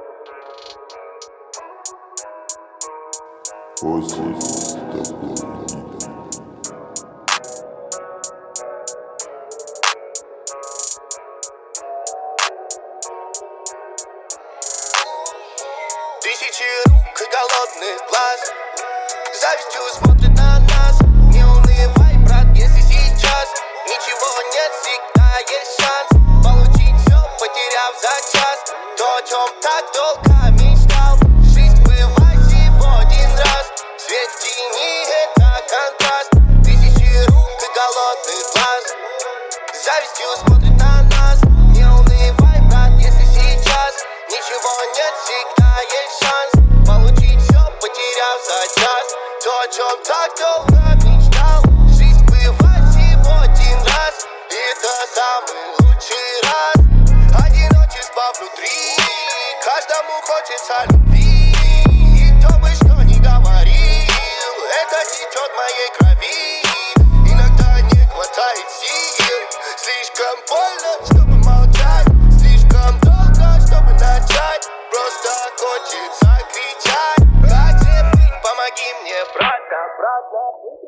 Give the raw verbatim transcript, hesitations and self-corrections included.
После такого. Тысячи рук и голодных глаз завистью смотрят на нас. Не унывай, брат, если сейчас ничего нет, всегда есть шанс получить все, потеряв за час то, о чем так долго мечтал. Жизнь бывает всего один раз, свет в тени — это контраст. Тысячи рук и голодных глаз завистью смотрят на нас. Не унывай, брат, если сейчас ничего нет, всегда есть шанс получить все, потеряв за час то, о чем так долго мечтал. Жизнь бывает всего один раз, и это самый лучший раз. Одиночество внутри, каждому хочется любви. И кто бы что ни говорил, это течет в моей крови. Иногда не хватает сил, слишком больно, чтобы молчать, слишком долго, чтобы начать. Просто хочется кричать: как же быть, помоги мне, брат, обратно быть.